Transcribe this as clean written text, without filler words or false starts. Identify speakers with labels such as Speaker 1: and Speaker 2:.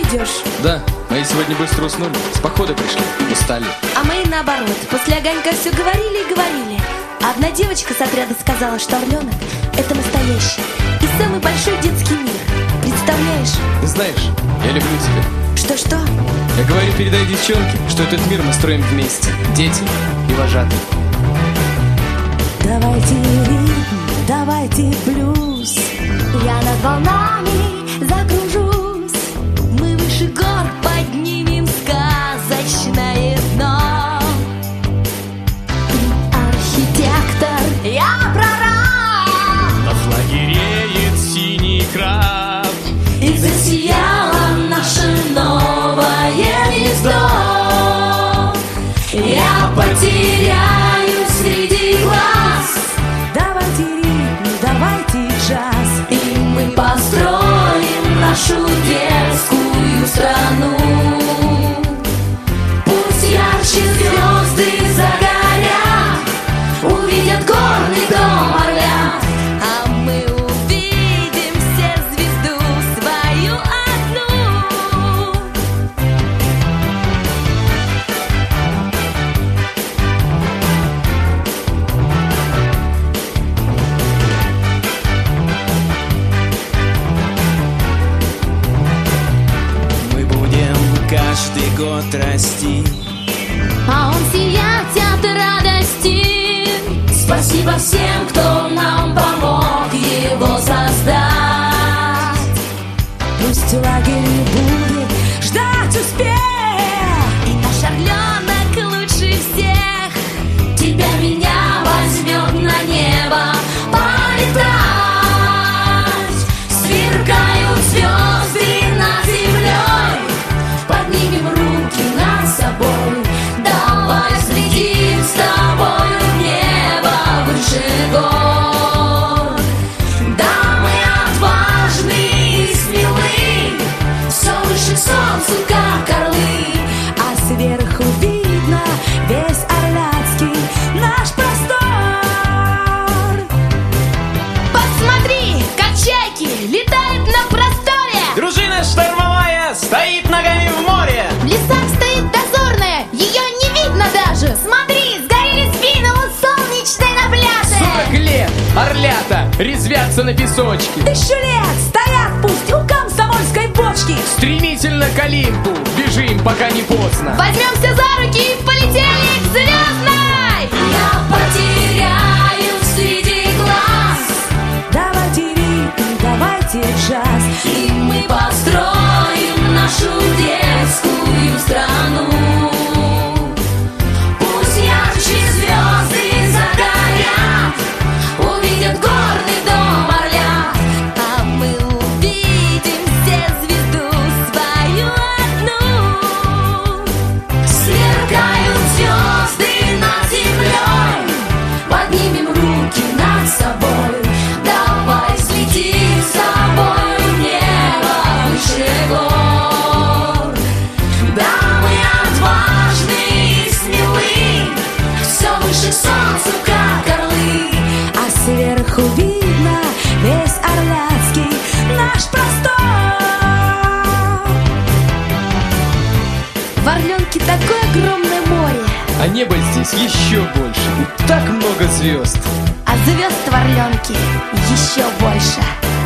Speaker 1: идешь?
Speaker 2: Да, мои сегодня быстро уснули. С похода пришли, устали.
Speaker 1: А мои наоборот, после огонька все говорили и говорили. А одна девочка с отряда сказала, что орленок — это настоящий и самый большой детский мир. Представляешь?
Speaker 2: Ты знаешь, я люблю тебя.
Speaker 1: Что-что?
Speaker 2: Я говорю, передай девчонке, что этот мир мы строим вместе. Дети и вожатые.
Speaker 1: Давайте ритм, давайте блюз. Я над волнами закружусь. Мы выше гор поднимем сказочное дно. Ты архитектор, я прораб.
Speaker 3: На флаге реет синий краб.
Speaker 1: И засияло наше новое гнездо. Я потеряюсь среди глаз. Давайте ритм, давайте джаз. И мы построим нашу детскую страну. Пусть ярче звезды загорят, увидят горный дом орлят. А мы увидим все звезду свою одну.
Speaker 3: Мы будем каждый год расти.
Speaker 1: А он сиять от радости. Спасибо всем, кто нам помог его создать. Пусть лагерь будет ждать успех, и наш орленок лучше всех. Тебя, меня возьмет на небо полетать. Сверкают звезды над землей, поднимем руки над собой. Давай взлетим с тобою в небо выше гор. Да, мы отважны и смелы, все выше к солнцу, как орлы. А сверху видно весь Орляцкий наш простор. Посмотри, как чайки летают на просторе.
Speaker 3: Дружина штормовая стоит ногами в море.
Speaker 1: В лесах стоит дозорная, ее не видно даже. Смотри, сгорели спины у солнечной на пляже.
Speaker 2: 40 лет орлята резвятся на песочке.
Speaker 1: 1000 лет стоят пусть у комсомольской бочки.
Speaker 2: Стремительно к Олимпу бежим, пока не поздно.
Speaker 1: Возьмемся за руки и полетели к звездной. Я потеряюсь среди глаз. Давайте ритм, давайте джаз. И мы построим нашу детскую страну. Пусть ярче звезды загорят, увидят горный дом орлят. А мы увидим все звезду свою одну. Сверкают звезды над землей, поднимем руки над собой. Давай взлетим с тобой в небо выше гор. Да, мы отважны и смелы, все выше к солнцу, как орлы. А сверху видно весь Орляцкий наш простор. В Орленке такое огромное море,
Speaker 2: А небо здесь еще больше. Так много звезд.
Speaker 1: а звезд в Орленке еще больше.